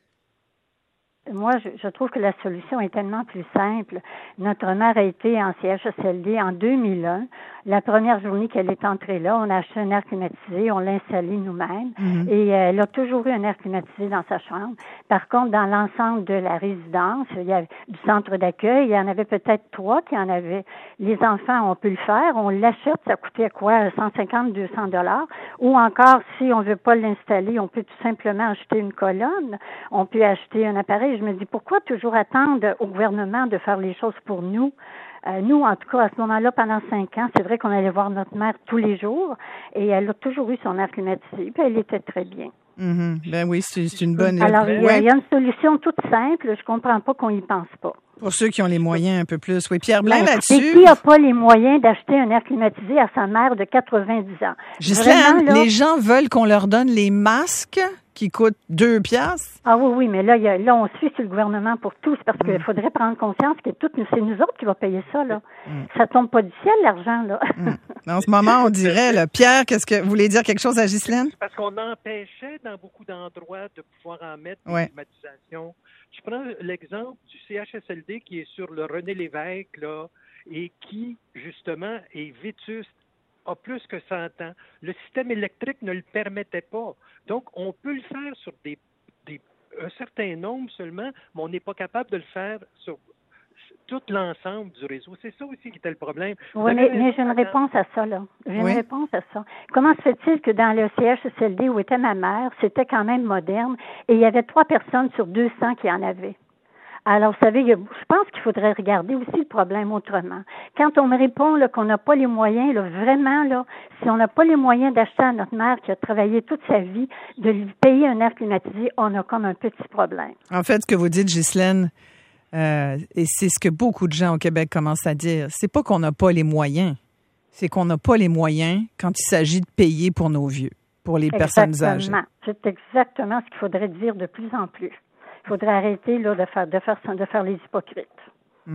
Moi, je, je trouve que la solution est tellement plus simple. Notre mère a été en C H S L D en deux mille un. La première journée qu'elle est entrée là, on a acheté un air climatisé, on l'a installé nous-mêmes mm-hmm. et elle a toujours eu un air climatisé dans sa chambre. Par contre, dans l'ensemble de la résidence, il y a du centre d'accueil, il y en avait peut-être trois qui en avaient. Les enfants, on peut le faire, on l'achète, ça coûtait quoi, cent cinquante, deux cents dollars. Ou encore, si on veut pas l'installer, on peut tout simplement acheter une colonne, on peut acheter un appareil. Je me dis, pourquoi toujours attendre au gouvernement de faire les choses pour nous? Euh, nous, en tout cas, à ce moment-là, pendant cinq ans, c'est vrai qu'on allait voir notre mère tous les jours et elle a toujours eu son air climatisé, puis elle était très bien. Mm-hmm. Ben oui, c'est, c'est une bonne... Alors, il y, a, il y a une solution toute simple, je comprends pas qu'on y pense pas. Pour ceux qui ont les moyens un peu plus. Oui, Pierre Blain, ben, là-dessus... Et qui n'a pas les moyens d'acheter un air climatisé à sa mère de quatre-vingt-dix ans? Ghislaine, là, les gens veulent qu'on leur donne les masques qui coûtent deux piastres. Ah oui, oui, mais là, il y a, là, on suit sur le gouvernement pour tous parce qu'il mm. faudrait prendre conscience que tout, c'est nous autres qui va payer ça, là. Mm. Ça tombe pas du ciel, l'argent, là. Mm. En ce moment, on dirait, là, Pierre, qu'est-ce que vous voulez dire quelque chose à Ghislaine? C'est parce qu'on empêchait dans beaucoup d'endroits de pouvoir en mettre des ouais. climatisations. Je prends l'exemple du C H S L D qui est sur le René Lévesque, là, et qui, justement, est vétuste, a plus que cent ans. Le système électrique ne le permettait pas. Donc, on peut le faire sur des, des, un certain nombre seulement, mais on n'est pas capable de le faire sur tout l'ensemble du réseau. C'est ça aussi qui était le problème. Oui, mais, mais j'ai une réponse à ça, là. J'ai oui. une réponse à ça. Comment se fait-il que dans le C H S L D où était ma mère, c'était quand même moderne, et il y avait trois personnes sur deux cents qui en avaient? Alors, vous savez, il y a, je pense qu'il faudrait regarder aussi le problème autrement. Quand on me répond là, qu'on n'a pas les moyens, là, vraiment, là, si on n'a pas les moyens d'acheter à notre mère qui a travaillé toute sa vie, de lui payer un air climatisé, on a comme un petit problème. En fait, ce que vous dites, Ghislaine, euh, et c'est ce que beaucoup de gens au Québec commencent à dire, c'est pas qu'on n'a pas les moyens, c'est qu'on n'a pas les moyens quand il s'agit de payer pour nos vieux, pour les exactement. personnes âgées. C'est exactement ce qu'il faudrait dire de plus en plus. Il faudrait arrêter là, de faire de faire de faire les hypocrites. Mmh.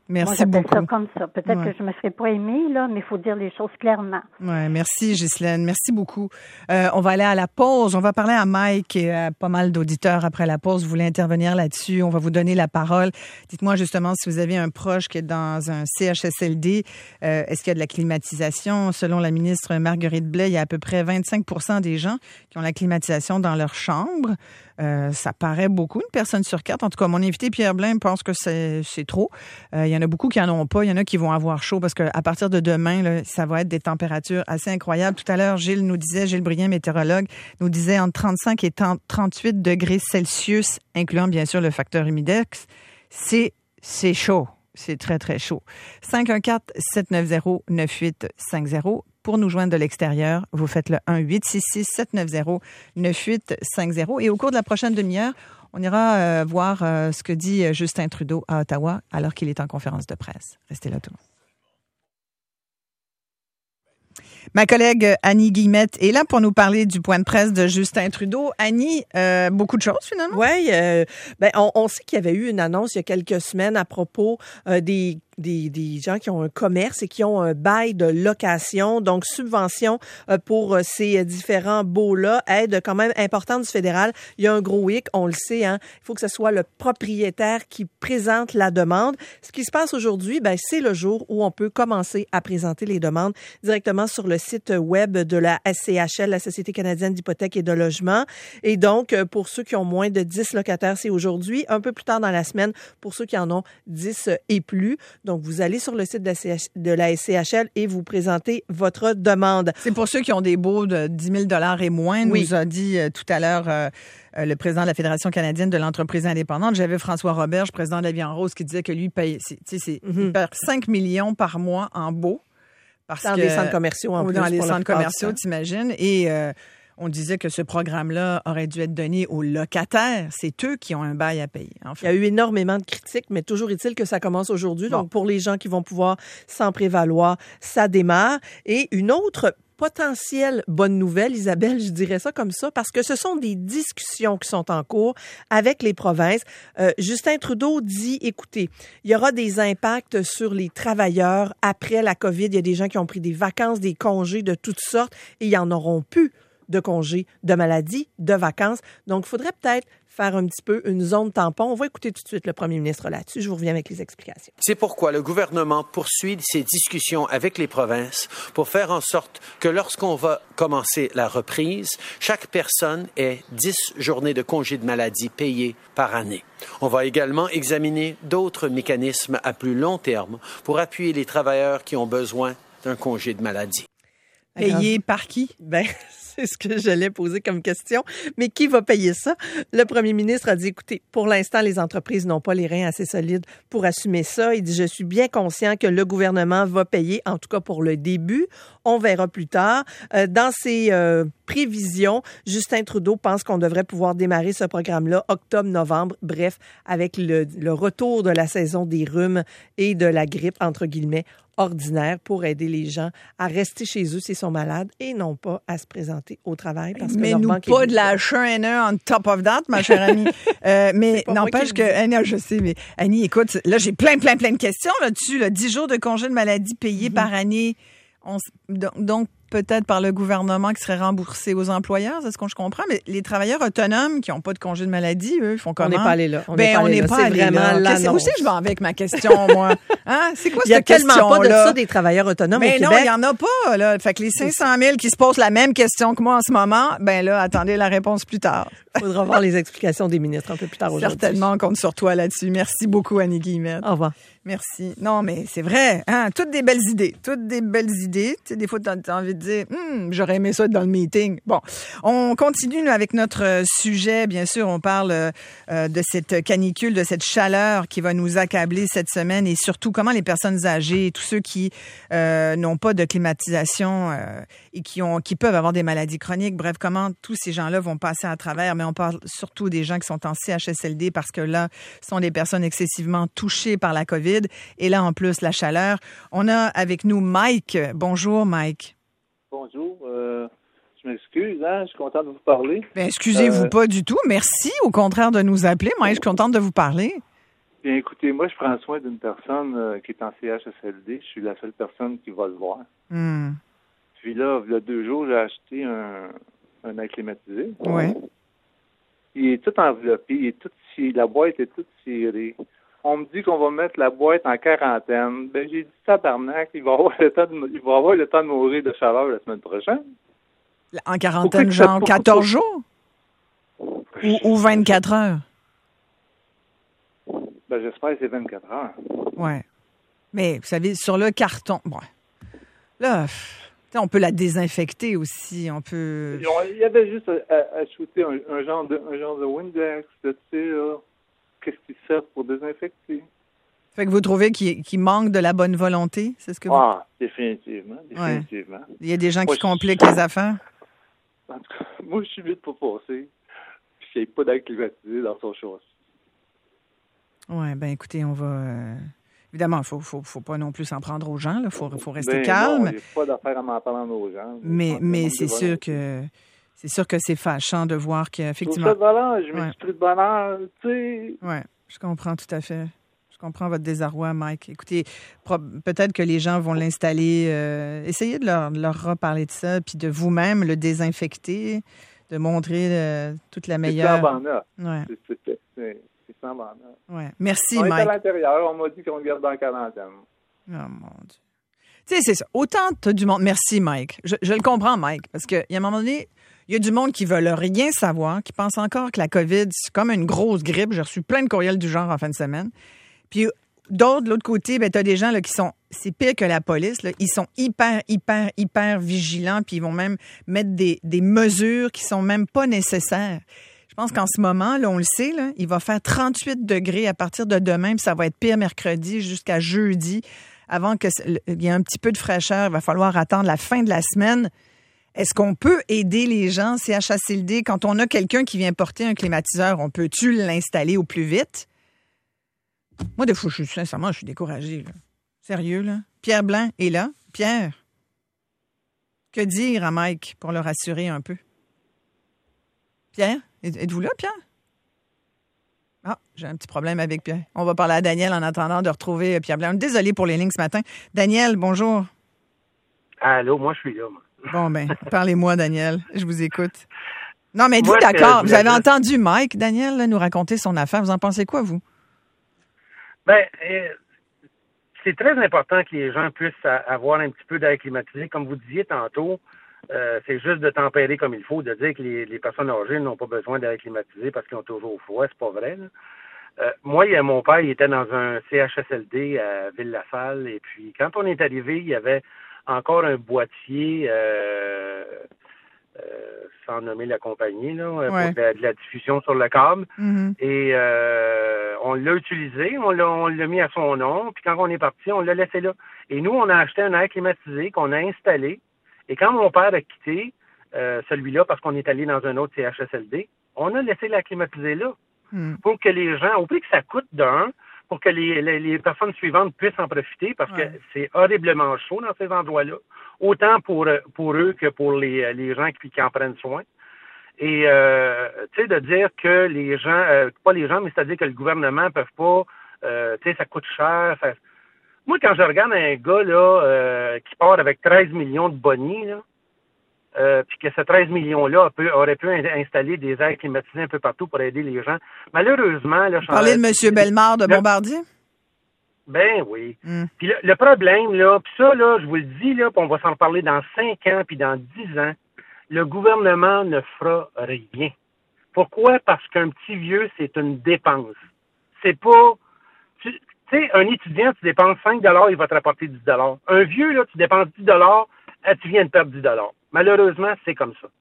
Merci Moi, j'appelle beaucoup. ça comme ça. Peut-être ouais. que je me serais pas aimée, là, mais il faut dire les choses clairement. Ouais, merci Ghislaine, merci beaucoup. Euh, on va aller à la pause. On va parler à Mike et à pas mal d'auditeurs après la pause. Vous voulez intervenir là-dessus? On va vous donner la parole. Dites-moi justement si vous avez un proche qui est dans un C H S L D. Euh, est-ce qu'il y a de la climatisation? Selon la ministre Marguerite Blais, il y a à peu près vingt-cinq pour cent des gens qui ont la climatisation dans leur chambre. Euh, ça paraît beaucoup, une personne sur quatre. En tout cas, mon invité Pierre Blain pense que c'est, c'est trop. Euh, il y en a beaucoup qui en ont pas. Il y en a qui vont avoir chaud parce qu'à partir de demain, là, ça va être des températures assez incroyables. Tout à l'heure, Gilles nous disait, Gilles Brien, météorologue, nous disait entre trente-cinq et trente-huit degrés Celsius, incluant bien sûr le facteur humidex. C'est, c'est chaud. C'est très, très chaud. cinq un quatre, sept neuf zéro, neuf huit cinq zéro. Pour nous joindre de l'extérieur, vous faites le un huit six six sept neuf zéro neuf huit cinq zéro. Et au cours de la prochaine demi-heure, on ira euh, voir euh, ce que dit Justin Trudeau à Ottawa alors qu'il est en conférence de presse. Restez là tout le monde. Ma collègue Annie Guillemette est là pour nous parler du point de presse de Justin Trudeau. Annie, euh, beaucoup de choses finalement? Oui, euh, ben, on, on sait qu'il y avait eu une annonce il y a quelques semaines à propos euh, des Des, des gens qui ont un commerce et qui ont un bail de location, donc subvention euh, pour euh, ces différents baux-là, aide quand même importante du fédéral. Il y a un gros hic, on le sait, hein. Il faut que ce soit le propriétaire qui présente la demande. Ce qui se passe aujourd'hui, ben, c'est le jour où on peut commencer à présenter les demandes directement sur le site web de la S C H L, la Société canadienne d'hypothèques et de logement. Et donc, pour ceux qui ont moins de dix locataires, c'est aujourd'hui. Un peu plus tard dans la semaine, pour ceux qui en ont dix et plus. Donc, vous allez sur le site de la S C H L et vous présentez votre demande. C'est pour ceux qui ont des baux de dix mille dollars et moins, oui. nous a dit euh, tout à l'heure euh, euh, le président de la Fédération canadienne de l'entreprise indépendante. J'avais François Roberge, président de la Vie en Rose, qui disait que lui paye, c'est, c'est, mm-hmm. il perd cinq millions par mois en baux. Parce dans que, des centres commerciaux en ou plus. Dans les centres commerciaux, t'imagines. Et euh, on disait que ce programme-là aurait dû être donné aux locataires. C'est eux qui ont un bail à payer. En fait. Il y a eu énormément de critiques, mais toujours est-il que ça commence aujourd'hui. Bon. Donc, pour les gens qui vont pouvoir s'en prévaloir, ça démarre. Et une autre potentielle bonne nouvelle, Isabelle, je dirais ça comme ça, parce que ce sont des discussions qui sont en cours avec les provinces. Euh, Justin Trudeau dit, écoutez, il y aura des impacts sur les travailleurs après la COVID. Il y a des gens qui ont pris des vacances, des congés de toutes sortes, et ils en auront plus de congés, de maladies, de vacances. Donc, il faudrait peut-être faire un petit peu une zone tampon. On va écouter tout de suite le premier ministre là-dessus. Je vous reviens avec les explications. C'est pourquoi le gouvernement poursuit ces discussions avec les provinces pour faire en sorte que lorsqu'on va commencer la reprise, chaque personne ait dix journées de congés de maladie payées par année. On va également examiner d'autres mécanismes à plus long terme pour appuyer les travailleurs qui ont besoin d'un congé de maladie. Payé par qui? Ben, c'est ce que j'allais poser comme question. Mais qui va payer ça? Le premier ministre a dit, écoutez, pour l'instant, les entreprises n'ont pas les reins assez solides pour assumer ça. Il dit, je suis bien conscient que le gouvernement va payer, en tout cas pour le début. On verra plus tard. Euh, dans ses euh, prévisions, Justin Trudeau pense qu'on devrait pouvoir démarrer ce programme-là octobre-novembre. Bref, avec le, le retour de la saison des rhumes et de la grippe, entre guillemets, ordinaire pour aider les gens à rester chez eux s'ils sont malades et non pas à se présenter au travail. Parce que mais leur nous banque pas est de la H un N un on top of that, ma chère Annie. euh, mais n'empêche que, Annie, je sais, mais Annie, écoute, là, j'ai plein, plein, plein de questions là-dessus. Là. dix jours de congé de maladie payés mm-hmm. par année. On, donc, peut-être par le gouvernement qui serait remboursé aux employeurs, c'est ce que je comprends. Mais les travailleurs autonomes qui n'ont pas de congé de maladie, eux, ils font comment? On n'est pas allé là. On ben, on n'est pas allé là. là. Où c'est que je vais avec ma question, moi? Hein? C'est quoi cette question-là? Il n'y a tellement pas de ça des travailleurs autonomes mais au Québec. Mais non, il n'y en a pas, là. Fait que les cinq cent mille qui se posent la même question que moi en ce moment, ben là, attendez la réponse plus tard. Il faudra voir les explications des ministres un peu plus tard aujourd'hui. Certainement, on compte sur toi là-dessus. Merci beaucoup, Annie Guillemette. Au revoir. Merci. Non, mais c'est vrai, hein, toutes des belles idées, toutes des belles idées. Tu sais, des fois, tu as envie de dire, hm, j'aurais aimé ça être dans le meeting. Bon, on continue avec notre sujet. Bien sûr, on parle euh, de cette canicule, de cette chaleur qui va nous accabler cette semaine et surtout comment les personnes âgées, tous ceux qui euh, n'ont pas de climatisation euh, et qui ont, qui peuvent avoir des maladies chroniques. Bref, comment tous ces gens-là vont passer à travers. Mais on parle surtout des gens qui sont en C H S L D parce que là, ce sont des personnes excessivement touchées par la COVID. Et là, en plus, la chaleur. On a avec nous Mike. Bonjour, Mike. Bonjour. Euh, je m'excuse, hein, je suis contente de vous parler. Ben, excusez-vous euh... pas du tout. Merci, au contraire, de nous appeler. Moi, je suis contente de vous parler. Bien, écoutez, moi, je prends soin d'une personne euh, qui est en C H S L D. Je suis la seule personne qui va le voir. Mm. Puis là, il y a deux jours, j'ai acheté un, un air climatisé. Oui. Il est tout enveloppé, il est tout sci- la boîte est toute cirée. On me dit qu'on va mettre la boîte en quarantaine. Ben, j'ai dit tabarnak, il va avoir le temps de, il va avoir le temps de mourir de chaleur la semaine prochaine. En quarantaine, genre quatorze jours? Ou, ou vingt-quatre heures? Ben, j'espère que c'est vingt-quatre heures. Oui. Mais, vous savez, sur le carton, bon, là, on peut la désinfecter aussi, on peut... Il y avait juste à, à, à shooter un, un, genre de, un genre de Windex, tu sais, là. Qu'est-ce qu'ils servent pour désinfecter? Fait que vous trouvez qu'il, qu'il manque de la bonne volonté, c'est ce que vous... Ah, définitivement, définitivement. Ouais. Il y a des gens moi, qui compliquent je... les affaires? En tout cas, moi, je suis vite pour passer. Puis il n'y a pas d'air climatisé dans son châssis. Oui, ben écoutez, on va... Euh... Évidemment, il faut, faut, faut pas non plus s'en prendre aux gens. Il faut, faut rester ben calme. Il n'y a pas d'affaire à m'en parler aux gens. Mais, mais c'est sûr que... C'est sûr que c'est fâchant de voir qu'effectivement... Je trouve ça de bonheur, je me suis pris de bonheur, tu sais. Oui, je comprends tout à fait. Je comprends votre désarroi, Mike. Écoutez, pro- peut-être que les gens vont l'installer. Euh, essayez de leur, de leur reparler de ça, puis de vous-même le désinfecter, de montrer euh, toute la meilleure... C'est sans banane. Ouais. C'est, c'est, c'est, c'est, c'est sans banane. Ouais. Merci, on Mike. On est à l'intérieur, on m'a dit qu'on le garde en quarantaine. Oh, mon Dieu. Tu sais, c'est ça. Autant tu as du monde... Merci, Mike. Je, je le comprends, Mike, parce qu'il y a un moment donné... Il y a du monde qui ne veulent rien savoir, qui pense encore que la COVID, c'est comme une grosse grippe. J'ai reçu plein de courriels du genre en fin de semaine. Puis d'autres, de l'autre côté, ben, tu as des gens là, qui sont, c'est pire que la police, là, ils sont hyper, hyper, hyper vigilants, puis ils vont même mettre des, des mesures qui sont même pas nécessaires. Je pense qu'en ce moment, là, on le sait, là, il va faire trente-huit degrés à partir de demain, puis ça va être pire mercredi jusqu'à jeudi. Avant qu'il y ait un petit peu de fraîcheur, il va falloir attendre la fin de la semaine. Est-ce qu'on peut aider les gens, C H S L D, quand on a quelqu'un qui vient porter un climatiseur, on peut-tu l'installer au plus vite? Moi, des fois, je suis, sincèrement, je suis découragée. Là. Sérieux, là? Pierre Blanc est là. Pierre, que dire à Mike pour le rassurer un peu? Pierre, êtes-vous là, Pierre? Ah, j'ai un petit problème avec Pierre. On va parler à Daniel en attendant de retrouver Pierre Blanc. Désolé pour les lignes ce matin. Daniel, bonjour. Allô, moi, je suis là. Moi. Bon, ben, parlez-moi, Daniel. Je vous écoute. Non, mais êtes-vous d'accord? Vous avez entendu Mike, Daniel, là, nous raconter son affaire. Vous en pensez quoi, vous? Ben, euh, c'est très important que les gens puissent avoir un petit peu d'air climatisé. Comme vous disiez tantôt, euh, c'est juste de tempérer comme il faut, de dire que les, les personnes âgées n'ont pas besoin d'air climatisé parce qu'ils ont toujours froid. C'est pas vrai, là. Euh, moi, il y a, mon père, il était dans un C H S L D à Ville-la-Salle. Et puis, quand on est arrivé, il y avait encore un boîtier, euh, euh, sans nommer la compagnie, là, ouais. pour de la, de la diffusion sur le câble. Mm-hmm. Et euh, on l'a utilisé, on l'a, on l'a mis à son nom, puis quand on est parti, on l'a laissé là. Et nous, on a acheté un air climatisé qu'on a installé. Et quand mon père a quitté euh, celui-là, parce qu'on est allé dans un autre C H S L D, on a laissé l'air climatisé là. Mm. Pour que les gens, au prix que ça coûte d'un, pour que les, les, les personnes suivantes puissent en profiter, parce ouais. que c'est horriblement chaud dans ces endroits-là, autant pour pour eux que pour les, les gens qui, qui en prennent soin. Et, euh, tu sais, de dire que les gens, euh, pas les gens, mais c'est-à-dire que le gouvernement ne peut pas, euh, tu sais, ça coûte cher. Ça... Moi, quand je regarde un gars, là, euh, qui part avec treize millions de bonnies, là, Euh, puis que ces treize millions-là peut, aurait pu installer des airs climatisés un peu partout pour aider les gens. Malheureusement... Là, Vous parlez de M. Bellemare de Bombardier? Ben oui. Mm. Puis le, le problème, là, puis ça, là, je vous le dis, là, puis on va s'en reparler dans cinq ans, puis dans dix ans, le gouvernement ne fera rien. Pourquoi? Parce qu'un petit vieux, c'est une dépense. C'est pas... Tu sais, un étudiant, tu dépenses cinq dollars, il va te rapporter dix dollars. Un vieux, là, tu dépenses dix dollars, tu viens de perdre dix dollars. Malheureusement, c'est comme ça.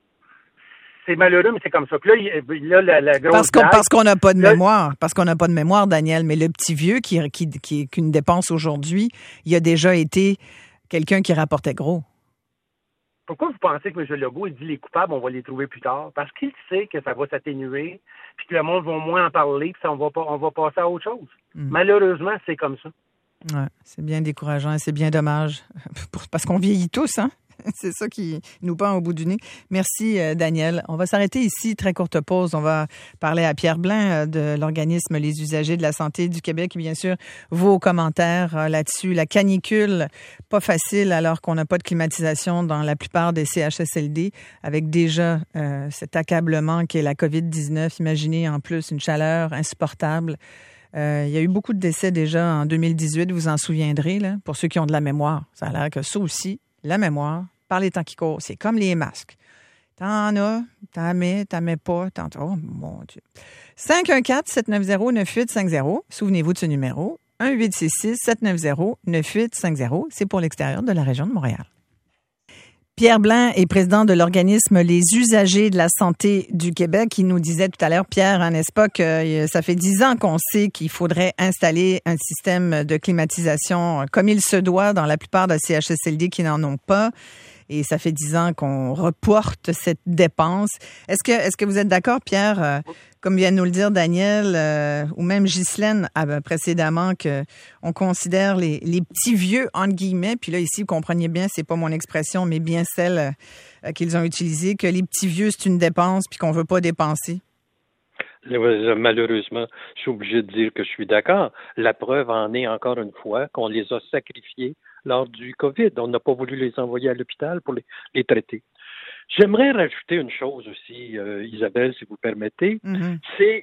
C'est malheureux, mais c'est comme ça. Puis là, là la, la grosse parce qu'on blague, parce qu'on n'a pas de là, mémoire. Parce qu'on n'a pas de mémoire, Daniel. Mais le petit vieux qui, qui, qui, qui une dépense aujourd'hui, il a déjà été quelqu'un qui rapportait gros. Pourquoi vous pensez que M. Legault, il dit les coupables, on va les trouver plus tard? Parce qu'il sait que ça va s'atténuer, puis que le monde va moins en parler, puis ça, on, va pas, on va passer à autre chose. Mm. Malheureusement, c'est comme ça. Ouais, c'est bien décourageant et c'est bien dommage. Parce qu'on vieillit tous, hein? C'est ça qui nous pend au bout du nez. Merci, euh, Daniel. On va s'arrêter ici. Très courte pause. On va parler à Pierre Blin euh, de l'organisme Les Usagers de la Santé du Québec. Et bien sûr, vos commentaires euh, là-dessus. La canicule, pas facile alors qu'on n'a pas de climatisation dans la plupart des C H S L D, avec déjà euh, cet accablement qu'est la covid dix-neuf. Imaginez en plus une chaleur insupportable. Euh, il y a eu beaucoup de décès déjà en deux mille dix-huit, vous en souviendrez, là, pour ceux qui ont de la mémoire. Ça a l'air que ça aussi, la mémoire, par les temps qui courent, c'est comme les masques. T'en as, t'en mets, t'en mets pas, t'en... Oh, mon Dieu. cinq un quatre, sept neuf zéro, neuf huit cinq zéro. Souvenez-vous de ce numéro. un huit six six, sept neuf zéro, neuf huit cinq zéro. C'est pour l'extérieur de la région de Montréal. Pierre Blin est président de l'organisme Les Usagers de la Santé du Québec. Il nous disait tout à l'heure, Pierre, hein, n'est-ce pas, que ça fait dix ans qu'on sait qu'il faudrait installer un système de climatisation comme il se doit dans la plupart des C H S L D qui n'en ont pas. Et ça fait dix ans qu'on reporte cette dépense. Est-ce que, est-ce que vous êtes d'accord, Pierre, euh, comme vient de nous le dire Daniel, euh, ou même Ghislaine euh, précédemment, que on considère les, les petits vieux, entre guillemets, puis là, ici, vous compreniez bien, c'est pas mon expression, mais bien celle euh, qu'ils ont utilisée, que les petits vieux, c'est une dépense, puis qu'on veut pas dépenser? Malheureusement, je suis obligé de dire que je suis d'accord. La preuve en est encore une fois qu'on les a sacrifiés lors du COVID. On n'a pas voulu les envoyer à l'hôpital pour les, les traiter. J'aimerais rajouter une chose aussi, euh, Isabelle, si vous permettez. Mm-hmm. C'est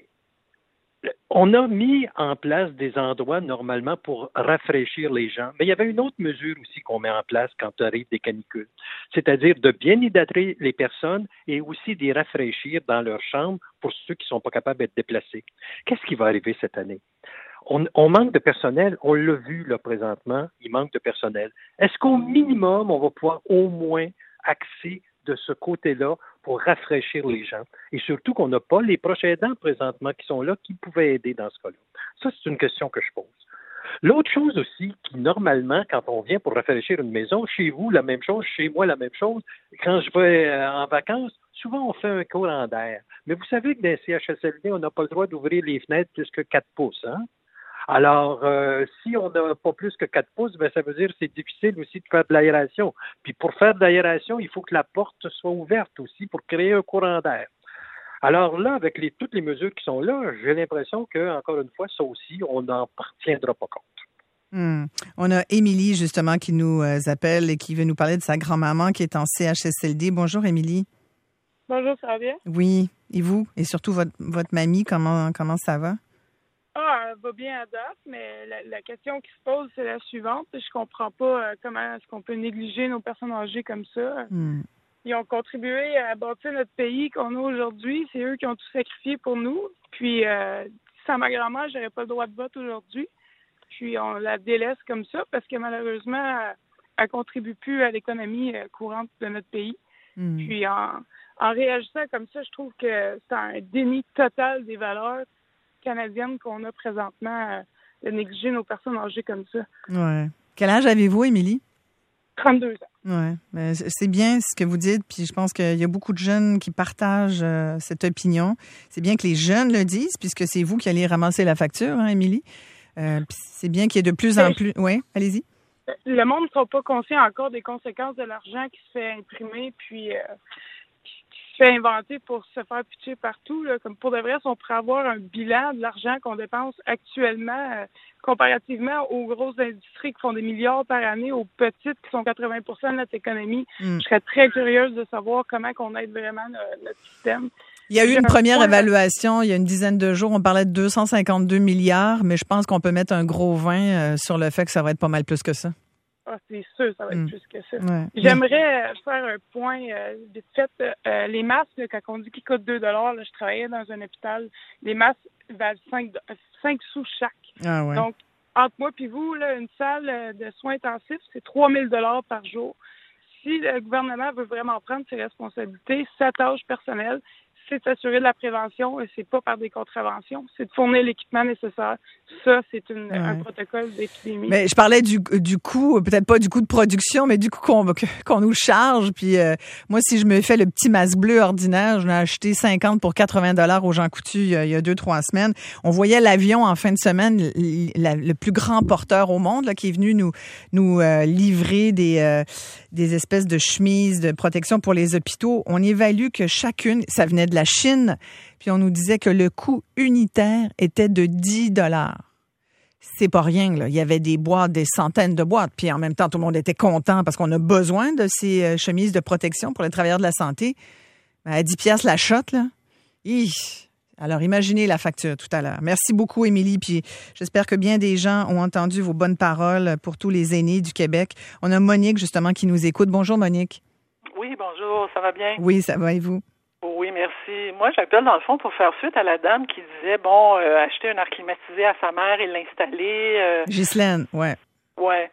on a mis en place des endroits normalement pour rafraîchir les gens, mais il y avait une autre mesure aussi qu'on met en place quand arrive des canicules, c'est-à-dire de bien hydrater les personnes et aussi de les rafraîchir dans leur chambre pour ceux qui ne sont pas capables d'être déplacés. Qu'est-ce qui va arriver cette année? On, on manque de personnel, on l'a vu là présentement, il manque de personnel. Est-ce qu'au minimum, on va pouvoir au moins axer de ce côté-là pour rafraîchir les gens? Et surtout qu'on n'a pas les proches aidants présentement qui sont là, qui pouvaient aider dans ce cas-là. Ça, c'est une question que je pose. L'autre chose aussi, qui normalement, quand on vient pour rafraîchir une maison, chez vous, la même chose, chez moi, la même chose, quand je vais en vacances, souvent on fait un courant d'air. Mais vous savez que dans les C H S L D, on n'a pas le droit d'ouvrir les fenêtres plus que quatre pouces, hein? Alors, euh, si on n'a pas plus que quatre pouces, ben ça veut dire que c'est difficile aussi de faire de l'aération. Puis pour faire de l'aération, il faut que la porte soit ouverte aussi pour créer un courant d'air. Alors là, avec les, toutes les mesures qui sont là, j'ai l'impression que, encore une fois, ça aussi, on n'en tiendra pas compte. Hum. On a Émilie, justement, qui nous appelle et qui veut nous parler de sa grand-maman qui est en C H S L D. Bonjour, Émilie. Bonjour, ça va bien? Oui. Et vous? Et surtout votre, votre mamie, comment, comment ça va? Ah, elle va bien à date, mais la, la question qui se pose, c'est la suivante. Je comprends pas euh, comment est-ce qu'on peut négliger nos personnes âgées comme ça. Mm. Ils ont contribué à bâtir notre pays qu'on a aujourd'hui. C'est eux qui ont tout sacrifié pour nous. Puis, euh, sans ma grand-mère, j'aurais pas le droit de vote aujourd'hui. Puis, on la délaisse comme ça parce que malheureusement, elle ne contribue plus à l'économie courante de notre pays. Mm. Puis, en, en réagissant comme ça, je trouve que c'est un déni total des valeurs canadienne qu'on a présentement, euh, de négliger nos personnes âgées comme ça. Ouais. Quel âge avez-vous, Émilie? trente-deux ans. Oui. Ben, c'est bien ce que vous dites, puis je pense qu'il y a beaucoup de jeunes qui partagent euh, cette opinion. C'est bien que les jeunes le disent, puisque c'est vous qui allez ramasser la facture, hein, Émilie? Euh, c'est bien qu'il y ait de plus en plus... Oui, allez-y. Le monde ne sera pas conscient encore des conséquences de l'argent qui se fait imprimer, puis... Euh, fait inventer pour se faire pitcher partout. Là. Comme pour de vrai, si on pourrait avoir un bilan de l'argent qu'on dépense actuellement euh, comparativement aux grosses industries qui font des milliards par année, aux petites qui sont quatre-vingts pour cent de notre économie, mm. je serais très curieuse de savoir comment on aide vraiment notre, notre système. Il y a eu une première évaluation il y a une dizaine de jours. On parlait de deux cent cinquante-deux milliards, mais je pense qu'on peut mettre un gros vingt euh, sur le fait que ça va être pas mal plus que ça. Ah, c'est sûr, ça va être mmh. plus que ça. Ouais. J'aimerais faire un point euh, vite fait. Euh, les masques, là, quand on dit qu'ils coûtent deux dollars, là, je travaillais dans un hôpital, les masques valent cinq sous chaque. Ah ouais. Donc, entre moi et vous, là, une salle de soins intensifs, c'est trois mille dollars par jour. Si le gouvernement veut vraiment prendre ses responsabilités, sa tâche personnelle, c'est de s'assurer de la prévention et c'est pas par des contraventions. C'est de fournir l'équipement nécessaire. Ça, c'est une, ouais. un protocole d'épidémie. Mais je parlais du, du coût, peut-être pas du coût de production, mais du coût qu'on, qu'on nous charge. Puis euh, moi, si je me fais le petit masque bleu ordinaire, je l'ai acheté cinquante pour quatre-vingts dollars au Jean Coutu il y, a, il y a deux, trois semaines. On voyait l'avion en fin de semaine, le, la, le plus grand porteur au monde, là, qui est venu nous, nous euh, livrer des, euh, des espèces de chemises de protection pour les hôpitaux. On évalue que chacune, ça venait de la Chine, puis on nous disait que le coût unitaire était de dix dollars. C'est pas rien, là. Il y avait des boîtes, des centaines de boîtes, puis en même temps, tout le monde était content parce qu'on a besoin de ces chemises de protection pour les travailleurs de la santé. Ben, à dix piastres la shot, là. Hi. Alors, imaginez la facture tout à l'heure. Merci beaucoup, Émilie, puis j'espère que bien des gens ont entendu vos bonnes paroles pour tous les aînés du Québec. On a Monique, justement, qui nous écoute. Bonjour, Monique. Oui, bonjour, ça va bien? Oui, ça va, et vous? Oui, merci. Moi, j'appelle dans le fond pour faire suite à la dame qui disait, bon, euh, acheter un air climatisé à sa mère et l'installer. Euh... Ghislaine, ouais. Ouais.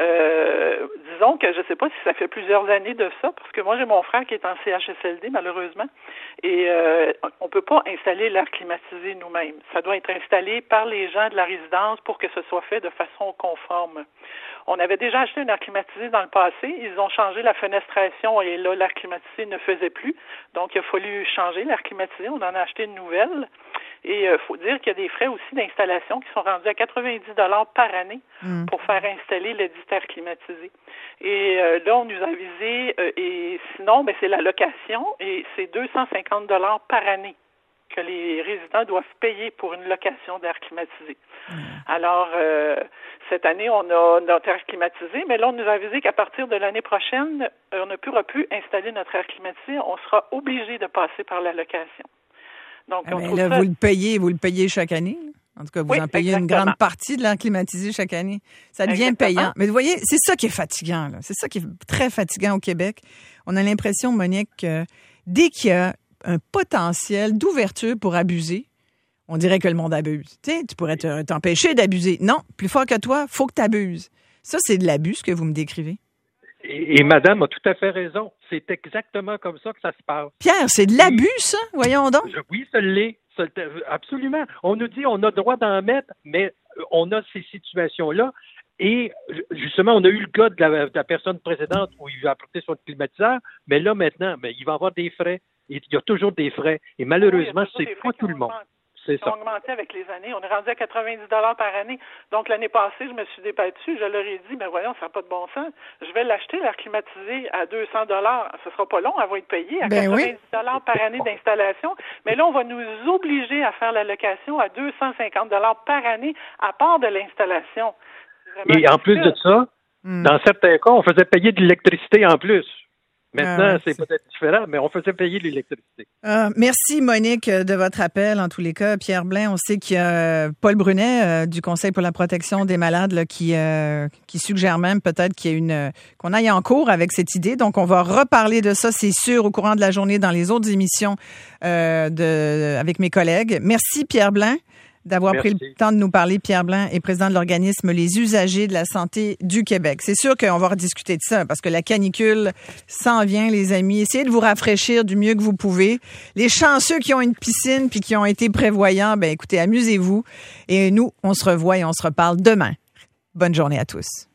Euh, disons que je sais pas si ça fait plusieurs années de ça, parce que moi, j'ai mon frère qui est en C H S L D, malheureusement, et euh, on peut pas installer l'air climatisé nous-mêmes. Ça doit être installé par les gens de la résidence pour que ce soit fait de façon conforme. On avait déjà acheté un air climatisé dans le passé. Ils ont changé la fenestration et là, l'air climatisé ne faisait plus. Donc, il a fallu changer l'air climatisé. On en a acheté une nouvelle. Et il euh, faut dire qu'il y a des frais aussi d'installation qui sont rendus à quatre-vingt-dix dollars par année mmh. pour faire installer le dit air climatisé. Et euh, là, on nous a avisé, euh, et sinon, ben, c'est la location et c'est deux cent cinquante dollars par année que les résidents doivent payer pour une location d'air climatisé. Mmh. Alors, euh, cette année, on a notre air climatisé, mais là, on nous a avisé qu'à partir de l'année prochaine, on n'a plus pu installer notre air climatisé. On sera obligé de passer par la location. Donc, ah on ben là, ça... vous le payez, vous le payez chaque année. En tout cas, vous oui, en payez exactement. une grande partie de l'air climatisé chaque année. Ça devient exactement. payant. Mais vous voyez, c'est ça qui est fatigant. Là. C'est ça qui est très fatigant au Québec. On a l'impression, Monique, que dès qu'il y a un potentiel d'ouverture pour abuser, on dirait que le monde abuse. Tu sais, tu pourrais te, t'empêcher d'abuser. Non, plus fort que toi, faut que tu abuses. Ça, c'est de l'abus, ce que vous me décrivez. Et, et madame a tout à fait raison. C'est exactement comme ça que ça se passe. Pierre, c'est de l'abus, ça? Voyons donc. Oui, ça l'est. Ça, absolument. On nous dit on a le droit d'en mettre, mais on a ces situations-là. Et justement, on a eu le cas de la, de la personne précédente où il a apporté son climatiseur, mais là, maintenant, ben, il va y avoir des frais. Il y a toujours des frais. Et malheureusement, oui, c'est pas tout le monde. C'est ça. Ils ont augmenté avec les années. On est rendu à quatre-vingt-dix dollars par année. Donc, l'année passée, je me suis débattue. Je leur ai dit, mais voyons, ça n'a pas de bon sens. Je vais l'acheter, l'air climatisé, à deux cents dollars. Ce sera pas long, elle va être payée à ben quatre-vingt-dix dollars oui. par année d'installation. Mais là, on va nous obliger à faire la location à deux cent cinquante dollars par année, à part de l'installation. Et en plus de ça, hmm. dans certains cas, on faisait payer de l'électricité en plus. Maintenant, ah, c'est, c'est peut-être différent, mais on faisait payer l'électricité. Euh, merci, Monique, de votre appel. En tous les cas, Pierre Blain, on sait qu'il y a Paul Brunet euh, du Conseil pour la protection des malades là, qui, euh, qui suggère même peut-être qu'il y a une qu'on aille en cours avec cette idée. Donc, on va reparler de ça, c'est sûr, au courant de la journée dans les autres émissions euh, de, avec mes collègues. Merci, Pierre Blain, d'avoir Merci. pris le temps de nous parler. Pierre Blain est président de l'organisme Les Usagers de la santé du Québec. C'est sûr qu'on va rediscuter de ça parce que la canicule s'en vient, les amis. Essayez de vous rafraîchir du mieux que vous pouvez. Les chanceux qui ont une piscine puis qui ont été prévoyants, ben écoutez, amusez-vous. Et nous, on se revoit et on se reparle demain. Bonne journée à tous.